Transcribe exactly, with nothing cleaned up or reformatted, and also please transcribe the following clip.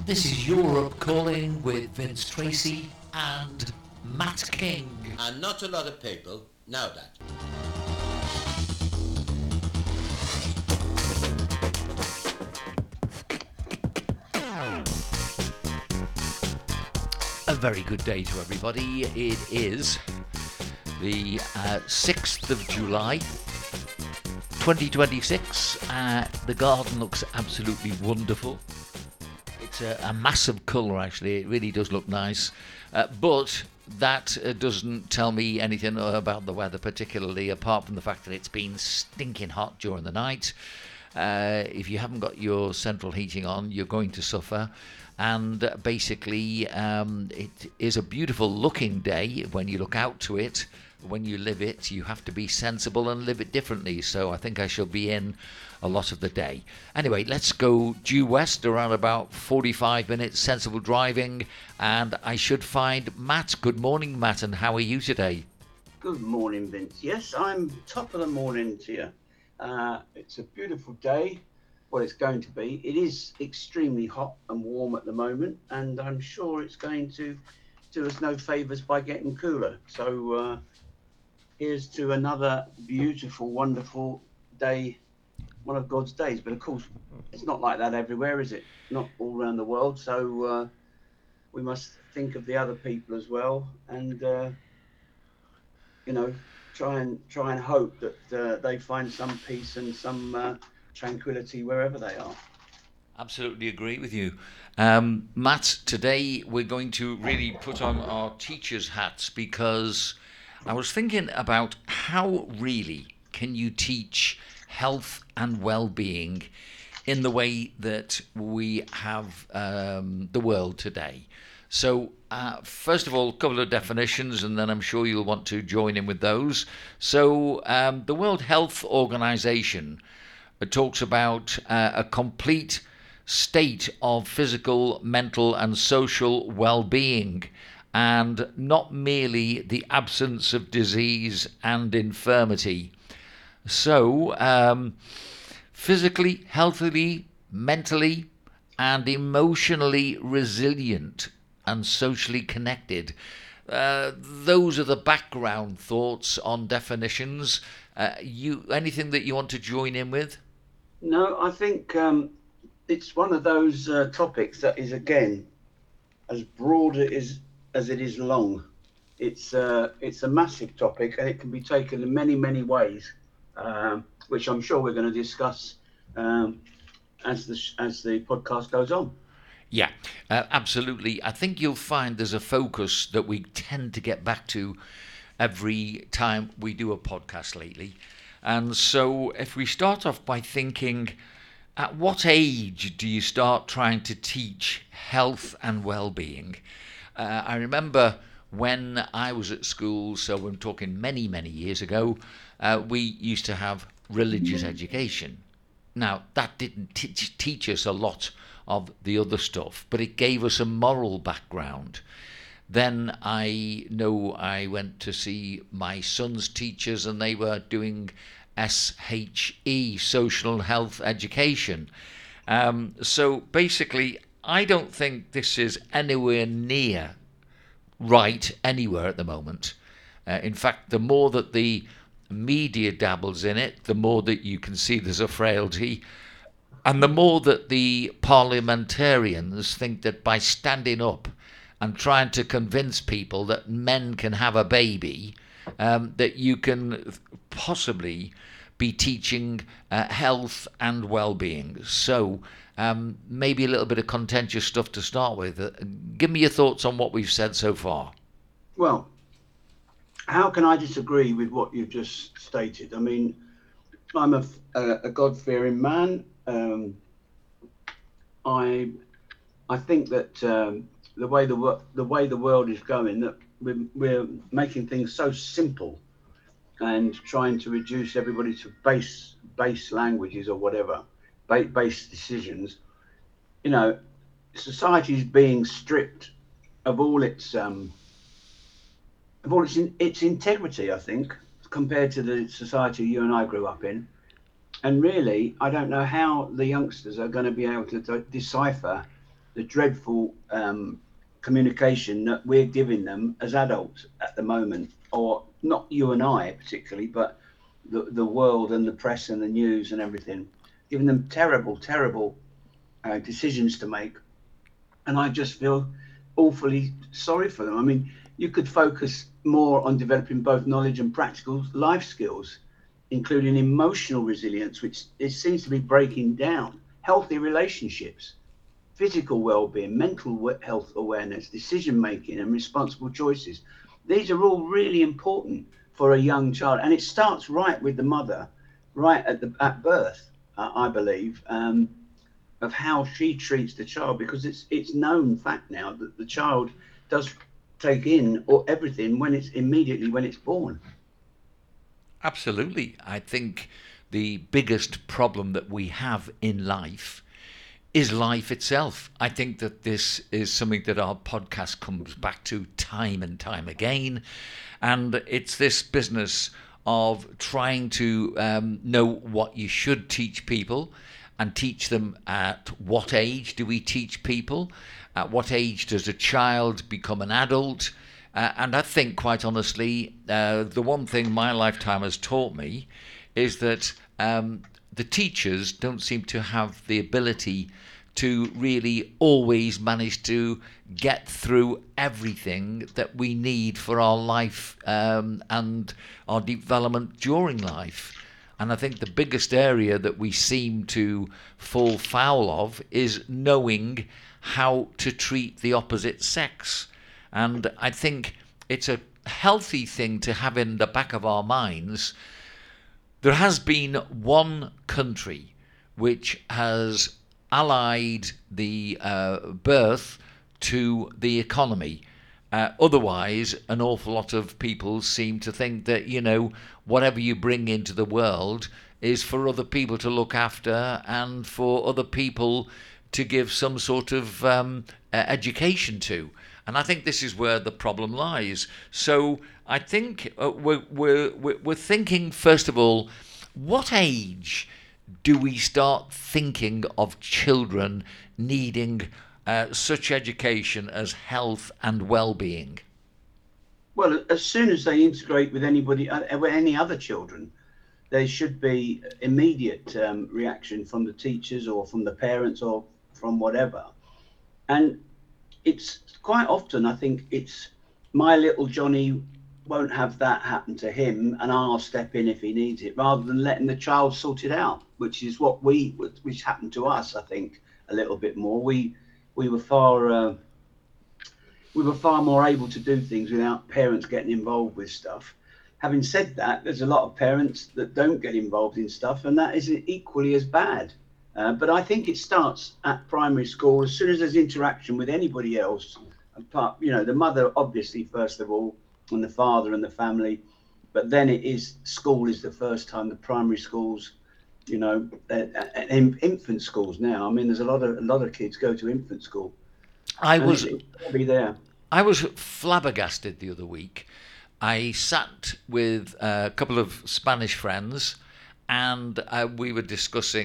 This is Europe Calling with Vince Tracy and Matt King. And not a lot of people know that. A very good day to everybody. It is the uh, sixth of July, twenty twenty-six. Uh, the garden looks absolutely wonderful. It's a, a massive colour, actually. It really does look nice. Uh, but that uh, doesn't tell me anything about the weather particularly, apart from the fact that it's been stinking hot during the night. Uh, if you haven't got your central heating on, you're going to suffer. And uh, basically, um, it is a beautiful looking day when you look out to it. When you live it, you have to be sensible and live it differently. So I think I shall be in a lot of the day. Anyway, let's go due west around about forty-five minutes, sensible driving, and I should find Matt. Good morning, Matt, and how are you today? Good morning, Vince. Yes, I'm top of the morning to you. Uh, it's a beautiful day. Well, it's going to be. It is extremely hot and warm at the moment, and I'm sure it's going to do us no favours by getting cooler. So uh, here's to another beautiful, wonderful day, one of God's days. But of course, it's not like that everywhere, is it? Not all around the world. So uh, we must think of the other people as well, and uh, you know, try and try and hope that uh, they find some peace and some uh, tranquility wherever they are. Absolutely agree with you. Um, Matt, today we're going to really put on our teacher's hats because I was thinking about how really can you teach health and well-being in the way that we have um, the world today. So, uh, first of all, a couple of definitions, and then I'm sure you'll want to join in with those. So, um, the World Health Organization uh, talks about uh, a complete state of physical, mental, and social well-being, and not merely the absence of disease and infirmity. So, um, physically, healthily, mentally, and emotionally resilient and socially connected. Uh, those are the background thoughts on definitions. Uh, you anything that you want to join in with? No, I think um, it's one of those uh, topics that is again as broad as as it is long. It's uh, it's a massive topic, and it can be taken in many many ways, um, which I'm sure we're going to discuss um, as the as the podcast goes on. Yeah, uh, absolutely. I think you'll find there's a focus that we tend to get back to every time we do a podcast lately. And so, if we start off by thinking, at what age do you start trying to teach health and well-being? Uh, I remember when I was at school, so I'm talking many, many years ago, uh, we used to have religious education. Now, that didn't teach, teach us a lot of the other stuff, but it gave us a moral background. Then I know I went to see my son's teachers, and they were doing S H E, social health education. Um, so basically, I don't think this is anywhere near right anywhere at the moment. Uh, in fact, the more that the media dabbles in it, the more that you can see there's a frailty. And the more that the parliamentarians think that by standing up and trying to convince people that men can have a baby, um, that you can possibly be teaching uh, health and well-being. So um, maybe a little bit of contentious stuff to start with. Uh, give me your thoughts on what we've said so far. Well, how can I disagree with what you've just stated? I mean, I'm a, a, a God-fearing man. Um, I I think that um, the way the the way the world is going, that we're, we're making things so simple and trying to reduce everybody to base base languages or whatever, base, base decisions. You know, society is being stripped of all its um, of all its its integrity. I think compared to the society you and I grew up in. And really, I don't know how the youngsters are going to be able to de- decipher the dreadful um, communication that we're giving them as adults at the moment, or not you and I particularly, but the, the world and the press and the news and everything, giving them terrible, terrible uh, decisions to make. And I just feel awfully sorry for them. I mean, you could focus more on developing both knowledge and practical life skills, including emotional resilience, which it seems to be breaking down, healthy relationships, physical well-being, mental health awareness, decision-making and responsible choices. These are all really important for a young child. And it starts right with the mother, right at the at birth, uh, I believe, um, of how she treats the child, because it's it's known fact now that the child does take in or everything when it's immediately when it's born. Absolutely. I think the biggest problem that we have in life is life itself. I think that this is something that our podcast comes back to time and time again. And it's this business of trying to um, know what you should teach people, and teach them at what age do we teach people, at what age does a child become an adult. Uh, and I think, quite honestly, uh, the one thing my lifetime has taught me is that um, the teachers don't seem to have the ability to really always manage to get through everything that we need for our life um, and our development during life. And I think the biggest area that we seem to fall foul of is knowing how to treat the opposite sex. And I think it's a healthy thing to have in the back of our minds. There has been one country which has allied the uh, birth to the economy. Uh, otherwise, an awful lot of people seem to think that, you know, whatever you bring into the world is for other people to look after and for other people to give some sort of um, uh, education to. And I think this is where the problem lies. So I think uh, we're, we're, we're thinking, first of all, what age do we start thinking of children needing uh, such education as health and well-being? Well, as soon as they integrate with anybody, uh, any other children, there should be immediate um, reaction from the teachers or from the parents or from whatever. And it's quite often, I think it's my little Johnny won't have that happen to him and I'll step in if he needs it, rather than letting the child sort it out, which is what we, which happened to us, I think, a little bit more. We, we were far, uh, we were far more able to do things without parents getting involved with stuff. Having said that, there's a lot of parents that don't get involved in stuff, and that is equally as bad. Uh, but I think it starts at primary school. As soon as there's interaction with anybody else, apart, you know, the mother, obviously, first of all, and the father and the family, but then it is school is the first time, the primary schools, you know, and infant schools now. I mean, there's a lot of a lot of kids go to infant school. I was be there. I was flabbergasted the other week. I sat with a couple of Spanish friends, and uh, we were discussing